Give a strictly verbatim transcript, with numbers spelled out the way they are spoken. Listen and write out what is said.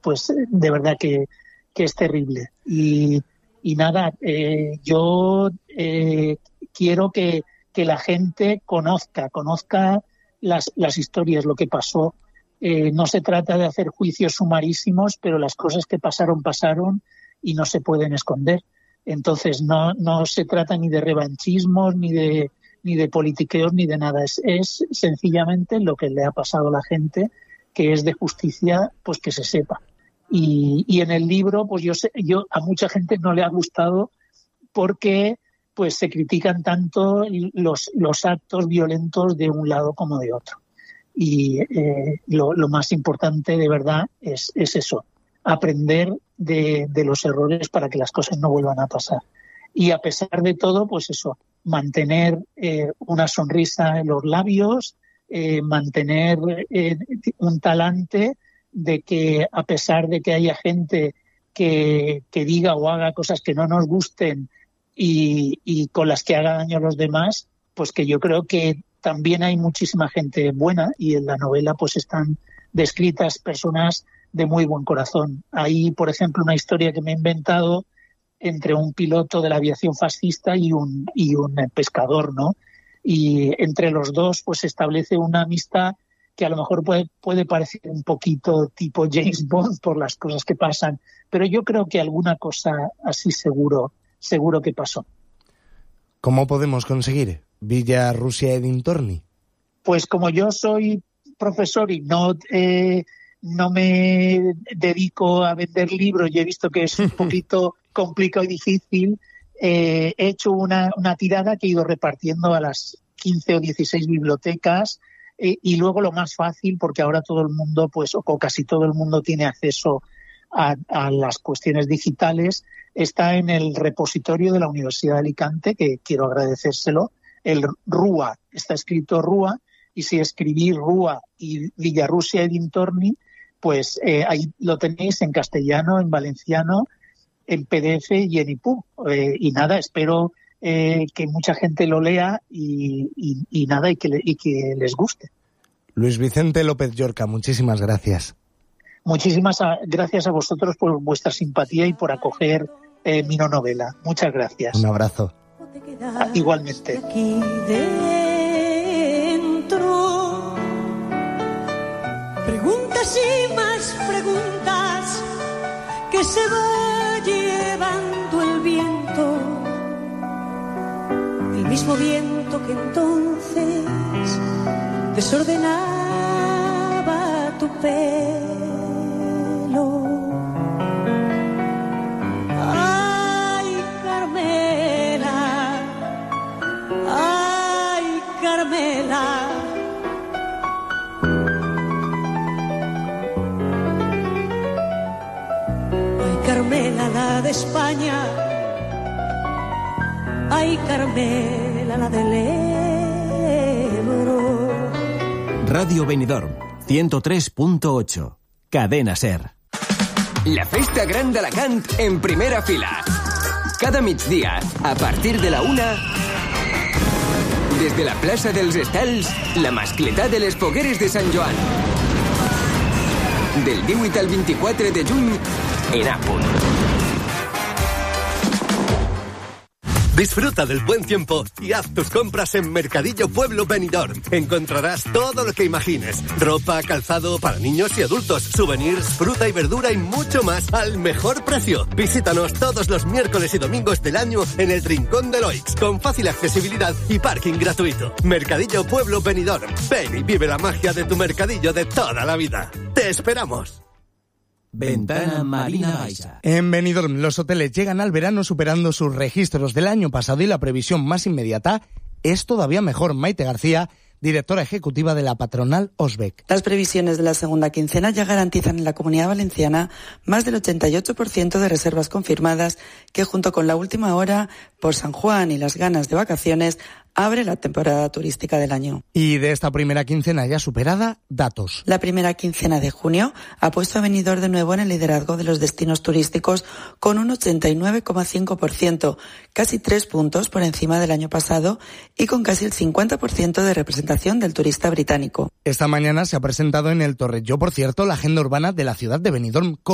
pues de verdad que, que es terrible. Y, y nada, eh, yo eh, quiero que, que la gente conozca, conozca las, las historias, lo que pasó. Eh, no se trata de hacer juicios sumarísimos, pero las cosas que pasaron, pasaron y no se pueden esconder. Entonces no, no se trata ni de revanchismos, ni de, ni de politiqueos, ni de nada. Es, es sencillamente lo que le ha pasado a la gente, que es de justicia, pues que se sepa. Y, y en el libro, pues yo sé, yo a mucha gente no le ha gustado porque pues se critican tanto los, los actos violentos de un lado como de otro. Y eh, lo, lo más importante de verdad es, es eso, aprender de, de los errores para que las cosas no vuelvan a pasar. Y a pesar de todo, pues eso, mantener eh, una sonrisa en los labios, eh, mantener eh, un talante de que a pesar de que haya gente que, que diga o haga cosas que no nos gusten y, y con las que haga daño a los demás, pues que yo creo que también hay muchísima gente buena y en la novela pues están descritas personas de muy buen corazón. Hay, por ejemplo, una historia que me he inventado entre un piloto de la aviación fascista y un, y un pescador, ¿no? Y entre los dos pues se establece una amistad que a lo mejor puede, puede parecer un poquito tipo James Bond por las cosas que pasan, pero yo creo que alguna cosa así seguro, seguro que pasó. ¿Cómo podemos conseguir Villa Rusia Edintorni? Pues como yo soy profesor y no eh, no me dedico a vender libros y he visto que es un poquito complicado y difícil, eh, he hecho una, una tirada que he ido repartiendo a las quince o dieciséis bibliotecas eh, y luego lo más fácil, porque ahora todo el mundo, pues o casi todo el mundo tiene acceso a, a las cuestiones digitales, está en el repositorio de la Universidad de Alicante, que quiero agradecérselo, el RUA, está escrito RUA, y si escribís RUA y Villarrusia Edintorni, pues eh, ahí lo tenéis en castellano, en valenciano, en P D F y en I P U. Eh, y nada, espero eh, que mucha gente lo lea y, y, y nada, y que, le, y que les guste. Luis Vicente López Llorca, muchísimas gracias. Muchísimas a, gracias a vosotros por vuestra simpatía y por acoger eh, mi no novela. Muchas gracias. Un abrazo. Ah, igualmente. Aquí dentro, preguntas y más preguntas que se va llevando el viento, el mismo viento que entonces desordenaba tu pelo. Ay, Carmela, ay, Carmela. Ay, Carmela, la de España. Ay, Carmela, la del Ebro. Radio Benidorm, ciento tres punto ocho. Cadena SER. La Festa Gran d'Alacant en primera fila. Cada migdia, a partir de la una, des de la plaça dels Estels, la mascletà de les fogueres de Sant Joan. Del divuit al veinticuatro de juny, en Apple. Disfruta del buen tiempo y haz tus compras en Mercadillo Pueblo Benidorm. Encontrarás todo lo que imagines. Ropa, calzado para niños y adultos, souvenirs, fruta y verdura y mucho más al mejor precio. Visítanos todos los miércoles y domingos del año en el Rincón de Loix, con fácil accesibilidad y parking gratuito. Mercadillo Pueblo Benidorm. Ven y vive la magia de tu mercadillo de toda la vida. ¡Te esperamos! Ventana Marina Baixa. En Benidorm, los hoteles llegan al verano superando sus registros del año pasado y la previsión más inmediata es todavía mejor. Maite García, directora ejecutiva de la patronal Osbec. Las previsiones de la segunda quincena ya garantizan en la Comunidad Valenciana más del ochenta y ocho por ciento de reservas confirmadas, que junto con la última hora por San Juan y las ganas de vacaciones abre la temporada turística del año. Y de esta primera quincena ya superada, datos. La primera quincena de junio ha puesto a Benidorm de nuevo en el liderazgo de los destinos turísticos con un ochenta y nueve coma cinco por ciento, casi tres puntos por encima del año pasado y con casi el cincuenta por ciento de representación del turista británico. Esta mañana se ha presentado en el Torrelló, por cierto, la agenda urbana de la ciudad de Benidorm.